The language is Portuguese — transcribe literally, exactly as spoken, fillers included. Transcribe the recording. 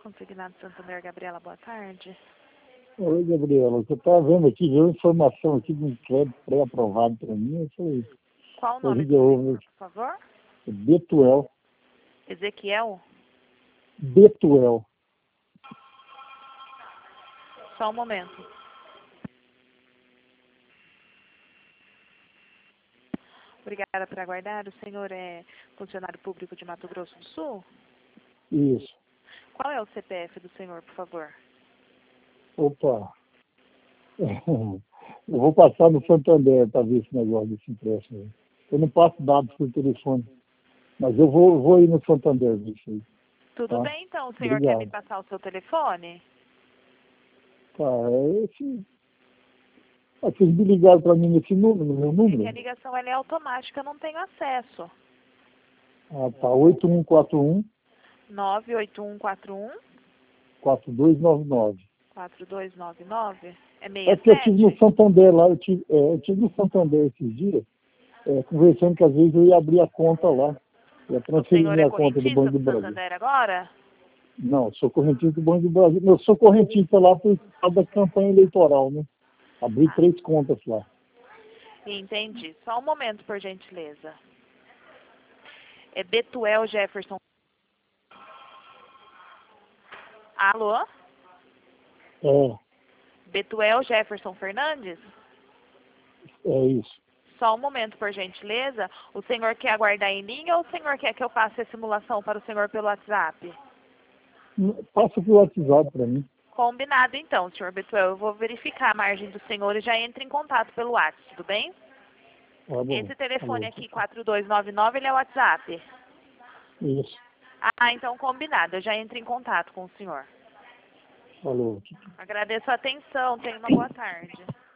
Consignado Santander, Gabriela, boa tarde. Oi, Gabriela, você está vendo aqui, viu informação aqui de um crédito pré-aprovado para mim, isso aí. Qual o nome do senhor, por favor? Betuel. Ezequiel? Betuel. Só um momento. Obrigada por aguardar. O senhor é funcionário público de Mato Grosso do Sul? Isso. Qual é o C P F do senhor, por favor? Opa. Eu vou passar no Santander para ver esse negócio desse empréstimo aí. Eu não passo dados por telefone, mas eu vou, vou ir no Santander ver isso aí. Tudo Tá? bem, então. O senhor Obrigado. quer me passar o seu telefone? Tá, é esse... Ah, vocês me ligaram para mim nesse número, no meu É número? que a ligação ela é automática, eu não tenho acesso. Ah, tá, oito um quatro um, nove oito um quatro um, quatro dois nove nove. quatro dois nove nove? É É que eu sessenta e tive no sete? Santander lá, eu tive, é, eu tive no Santander esses dias, é, conversando que às vezes eu ia abrir a conta lá, ia O transferir senhor é minha conta do correntista Banco do do Brasil. Santander agora? Não, sou correntista do Banco do Brasil. Eu sou correntista lá por causa da campanha eleitoral, né? Abri Ah, três contas lá. entendi. Só um momento, por gentileza. É Betuel Jefferson. Alô? É, Betuel Jefferson Fernandes? é isso. Só um momento, por gentileza. O senhor quer aguardar em linha ou o senhor quer que eu passe a simulação para o senhor pelo WhatsApp? Passa pelo WhatsApp para mim. Combinado, então, senhor Betuel. Eu vou verificar a margem do senhor e já entro em contato pelo WhatsApp, tudo bem? Tá bom. Esse telefone Falou. aqui, quatro dois nove nove, ele é o WhatsApp? Isso. Ah, então combinado. Eu já entro em contato com o senhor. Falou. Agradeço a atenção. Tenha uma boa tarde.